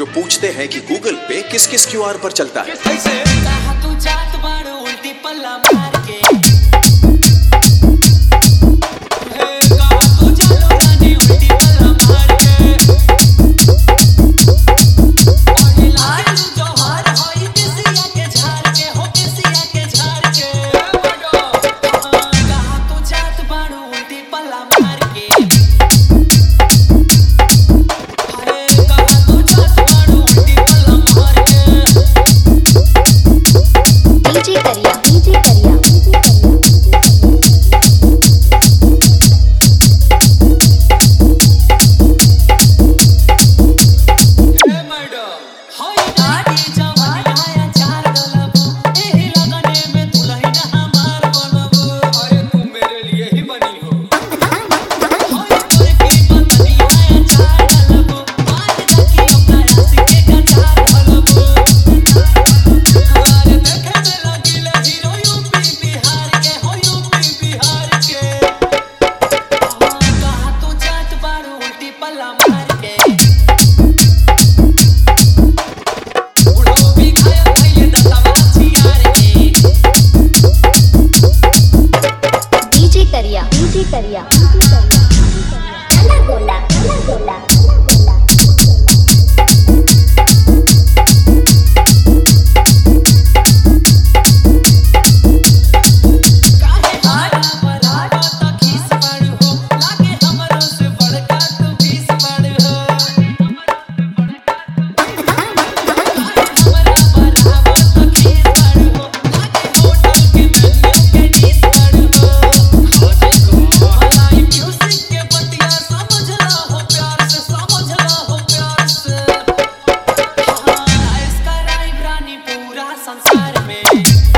पूछते हैं कि गूगल पे किस किस क्यूआर पर चलता है। कहा तू जात बाड़ उल्टी पल्ला मार के, कहा तू चलो रानी उल्टी पल्ला मार के, और लाल जौहर होई किसिया के झाड़ के, हो किसिया के झाड़ के, कहा तू जात बाड़ उल्टी पल्ला मार के, संसार में